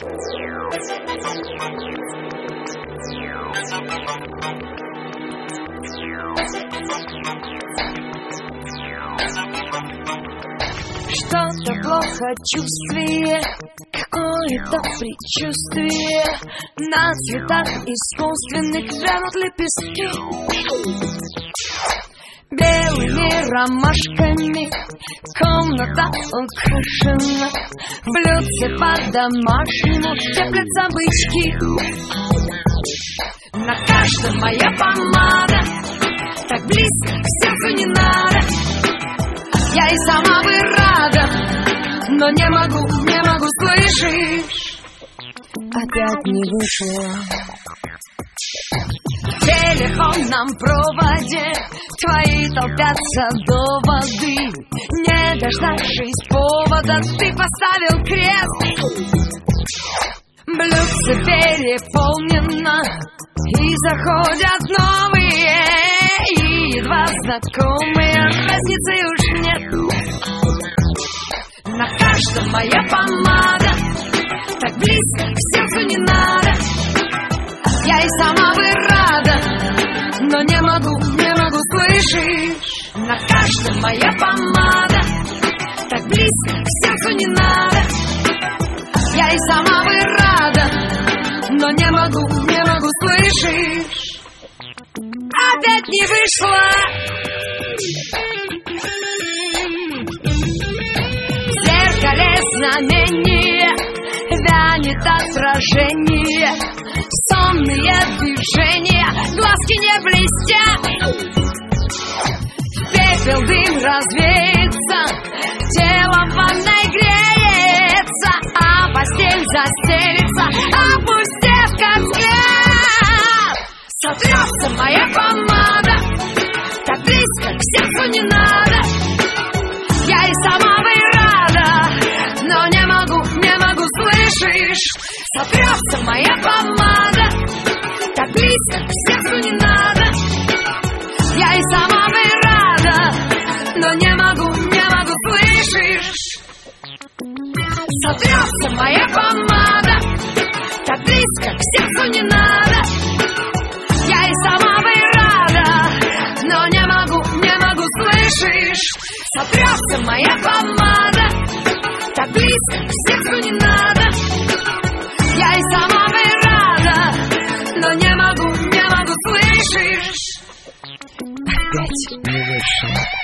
Что-то плохо чувствие, какое-то предчувствие. На цветах искусственных вянут лепестки. Белыми ромашками комната украшена. В блюдце по-домашнему теплятся бычки. На каждом моя помада, так близко к сердцу не надо. Я и сама бы рада, но не могу, слышишь? Опять не вышло. В телефонном проводе твои толпятся доводы. Не дождавшись повода, ты поставил крест. Блюдце переполнено, и заходят новые, и едва знакомые, разницы уж нет. На каждом моя помада, так близко к сердцу не надо. Я и сама бы рада, но не могу, слышишь? На каждом моя помада, так близко к сердцу не надо. Я и сама бы рада, но не могу, слышишь? Опять не вышло. В зеркале знамение вянет отражение. Сонные движения, глазки не блестят. Пепел дым развеется, тело в ванной греется, а постель застелится, опустев как взгляд. Сотрется моя помада, так близко к сердцу не надо. Я и сама бы рада, но не могу, слышишь? Сотрется моя помада, так близко к сердцу не надо. Я и сама бы рада, но не могу, слышишь? Сотрется моя помада, так близко к сердцу не надо. Я и сама бы рада, но не могу, слышишь? Сотрется моя помада, так близко к сердцу не надо. Я и сама бы рада, но не могу, слышишь? Опять не вышло.